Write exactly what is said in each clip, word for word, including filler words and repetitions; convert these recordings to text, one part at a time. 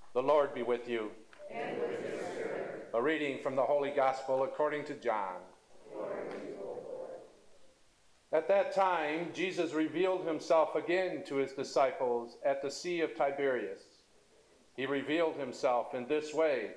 The Lord be with you. And with your spirit. A reading from the Holy Gospel according to John. Glory to you, O Lord. At that time, Jesus revealed himself again to his disciples at the Sea of Tiberias. He revealed himself in this way.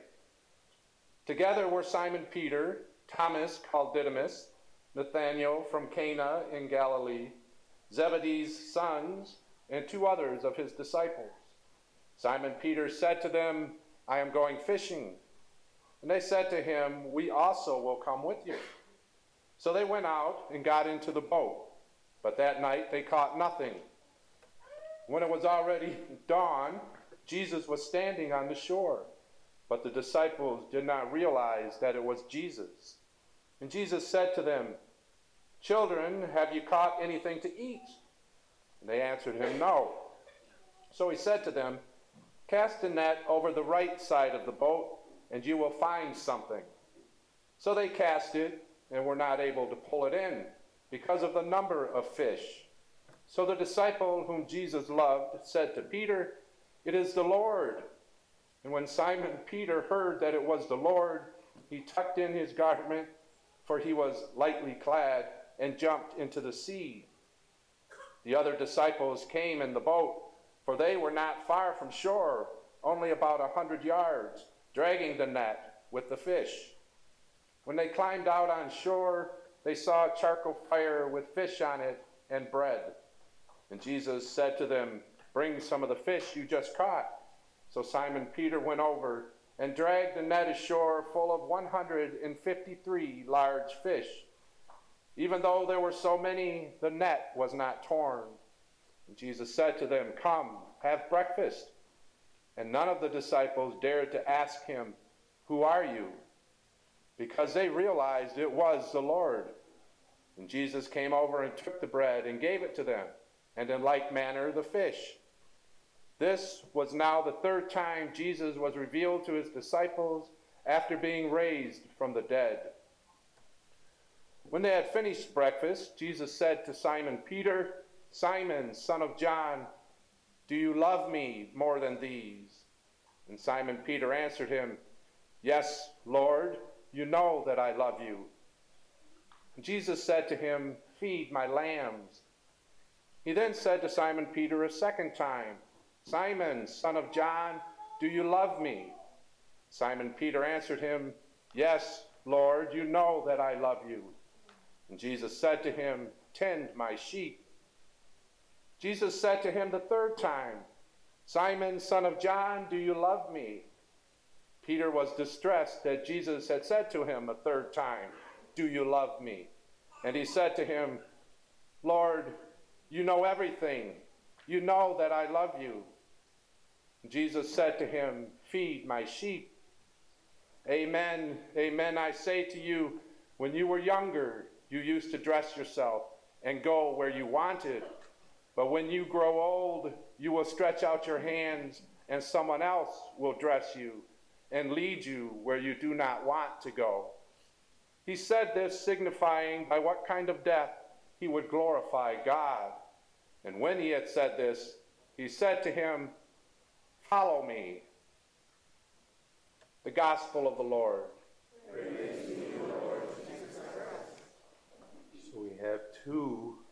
Together were Simon Peter, Thomas called Didymus, Nathanael from Cana in Galilee, Zebedee's sons, and two others of his disciples. Simon Peter said to them, "I am going fishing." And they said to him, "We also will come with you." So they went out and got into the boat. But that night they caught nothing. When it was already dawn, Jesus was standing on the shore. But the disciples did not realize that it was Jesus. And Jesus said to them, "Children, have you caught anything to eat?" And they answered him, "No." So he said to them, "Cast a net over the right side of the boat, and you will find something." So they cast it, and were not able to pull it in, because of the number of fish. So the disciple whom Jesus loved said to Peter, "It is the Lord." And when Simon Peter heard that it was the Lord, he tucked in his garment, for he was lightly clad, and jumped into the sea. The other disciples came in the boat, for they were not far from shore, only about a hundred yards, dragging the net with the fish. When they climbed out on shore, they saw a charcoal fire with fish on it and bread. And Jesus said to them, "Bring some of the fish you just caught." So Simon Peter went over and dragged the net ashore full of one hundred fifty-three large fish. Even though there were so many, the net was not torn. And Jesus said to them, "Come, have breakfast." And none of the disciples dared to ask him, "Who are you?" because they realized it was the Lord. And Jesus came over and took the bread and gave it to them, and in like manner the fish. This was now the third time Jesus was revealed to his disciples after being raised from the dead. When they had finished breakfast, Jesus said to Simon Peter, "Simon, son of John, do you love me more than these?" And Simon Peter answered him, "Yes, Lord, you know that I love you." And Jesus said to him, "Feed my lambs." He then said to Simon Peter a second time, "Simon, son of John, do you love me?" Simon Peter answered him, "Yes, Lord, you know that I love you." And Jesus said to him, "Tend my sheep." Jesus said to him the third time, "Simon, son of John, do you love me?" Peter was distressed that Jesus had said to him a third time, "Do you love me?" And he said to him, "Lord, you know everything. You know that I love you." Jesus said to him, "Feed my sheep. Amen, amen, I say to you, when you were younger, you used to dress yourself and go where you wanted. But when you grow old, you will stretch out your hands, and someone else will dress you and lead you where you do not want to go." He said this, signifying by what kind of death he would glorify God. And when he had said this, he said to him, "Follow me." The Gospel of the Lord. Praise to you, Lord Jesus Christ. So we have two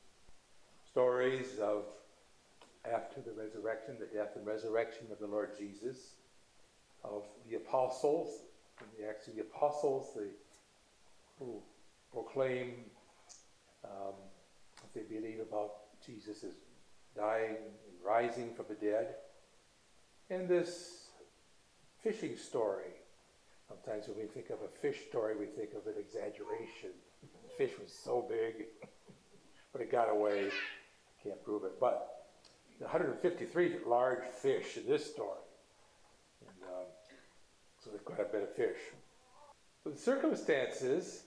stories of after the resurrection, the death and resurrection of the Lord Jesus, of the apostles, and the Acts of the Apostles, they, who proclaim um, what they believe about Jesus' dying and rising from the dead. And this fishing story. Sometimes when we think of a fish story, we think of an exaggeration. The fish was so big, but it got away. Can't prove it. But one hundred fifty-three large fish in this story. And um, so there's quite a bit of fish. But the circumstances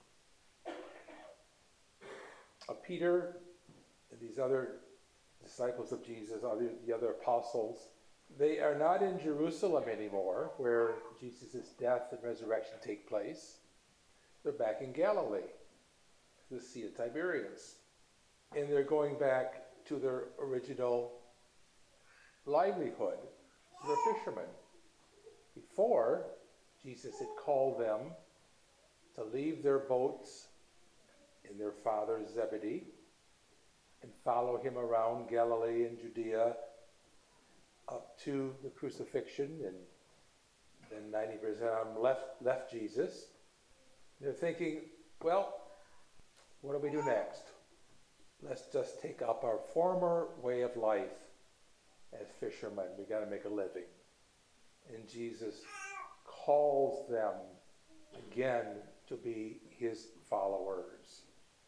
of Peter and these other disciples of Jesus, other, the other apostles, they are not in Jerusalem anymore, where Jesus' death and resurrection take place. They're back in Galilee, the Sea of Tiberias. And they're going back to their original livelihood. were fishermen. Before, Jesus had called them to leave their boats in their father Zebedee and follow him around Galilee and Judea up to the crucifixion, and then ninety percent of them left, left Jesus. They're thinking, well, what do we do next? Let's just take up our former way of life as fishermen. We got to make a living. And Jesus calls them again to be his followers.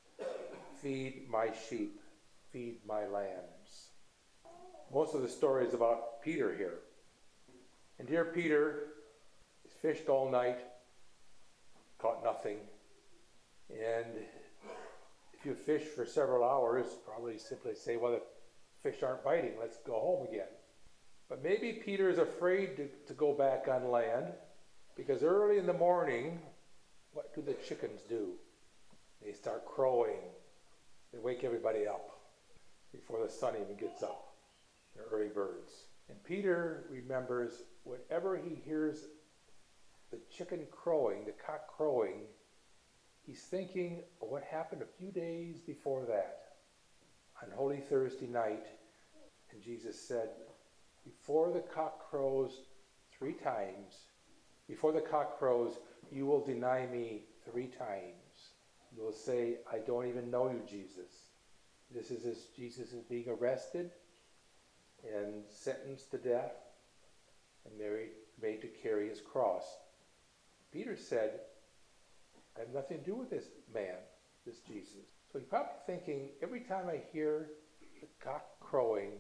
Feed my sheep, feed my lambs. Most of the story is about Peter here. And dear Peter, he's fished all night, caught nothing. And if you fish for several hours, probably simply say, well, the fish aren't biting, let's go home again. But maybe Peter is afraid to, to go back on land, because early in the morning, what do the chickens do? They start crowing. They wake everybody up before the sun even gets up. They're early birds. And Peter remembers whenever he hears the chicken crowing, the cock crowing, he's thinking of what happened a few days before that, on Holy Thursday night. And Jesus said, before the cock crows three times, before the cock crows, you will deny me three times. You will say, I don't even know you, Jesus. This is as Jesus is being arrested and sentenced to death and made, made to carry his cross. Peter said, I have nothing to do with this man, this Jesus. So he's probably thinking, every time I hear the cock crowing,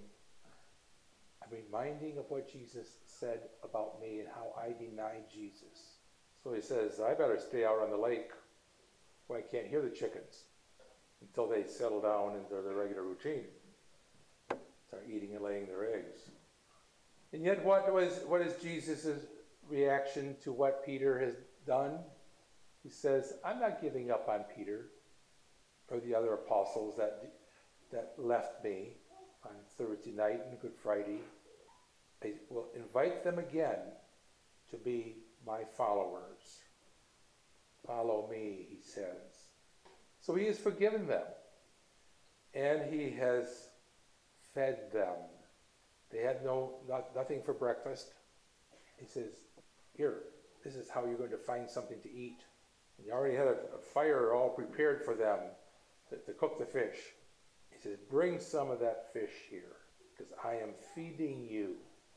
I'm reminding of what Jesus said about me and how I denied Jesus. So he says, I better stay out on the lake where I can't hear the chickens until they settle down into their regular routine, start eating and laying their eggs. And yet what was what is Jesus' reaction to what Peter has done? He says, I'm not giving up on Peter or the other apostles that that left me on Thursday night and Good Friday. I will invite them again to be my followers. Follow me, he says. So he has forgiven them, and he has fed them. They had no not, nothing for breakfast. He says, here, this is how you're going to find something to eat. And he already had a, a fire all prepared for them to, to cook the fish. He says, bring some of that fish here, because I am feeding you.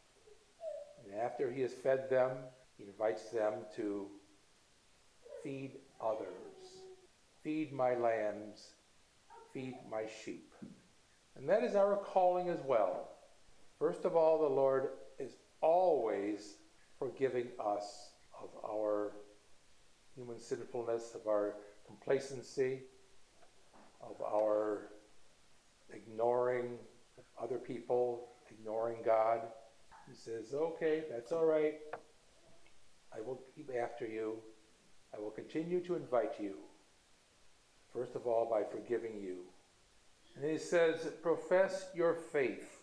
And after he has fed them, he invites them to feed others. Feed my lambs, feed my sheep. And that is our calling as well. First of all, the Lord is always forgiving us of our human sinfulness, of our complacency, of our ignoring other people, ignoring God. He says, okay, that's all right. I will keep after you. I will continue to invite you. First of all, by forgiving you. And he says, profess your faith.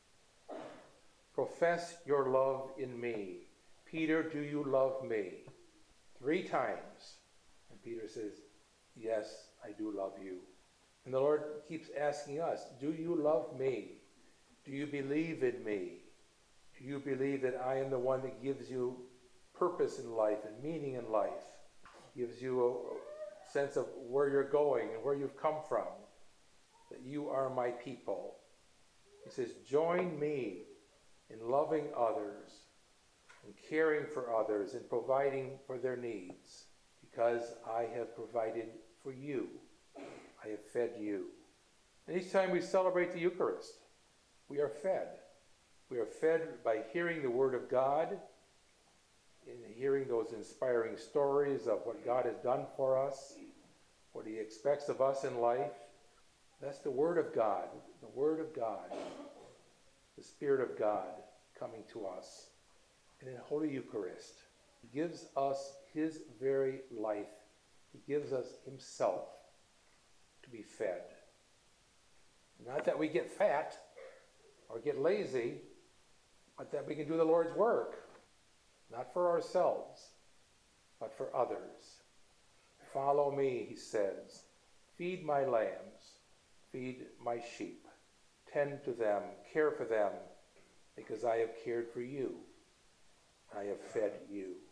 Profess your love in me. Peter, do you love me? Three times. And Peter says, yes, I do love you. And the Lord keeps asking us, do you love me? Do you believe in me? Do you believe that I am the one that gives you purpose in life and meaning in life? Gives you a sense of where you're going and where you've come from. That you are my people. He says, join me in loving others and caring for others and providing for their needs, because I have provided for you. I have fed you. And each time we celebrate the Eucharist, we are fed. We are fed by hearing the Word of God and hearing those inspiring stories of what God has done for us, what he expects of us in life. That's the Word of God, the Word of God, the Spirit of God coming to us. And in Holy Eucharist, he gives us his very life. He gives us himself to be fed. Not that we get fat or get lazy but that we can do the Lord's work, not for ourselves, but for others. Follow me, he says. Feed my lambs, feed my sheep, tend to them, care for them, because I have cared for you. I have fed you.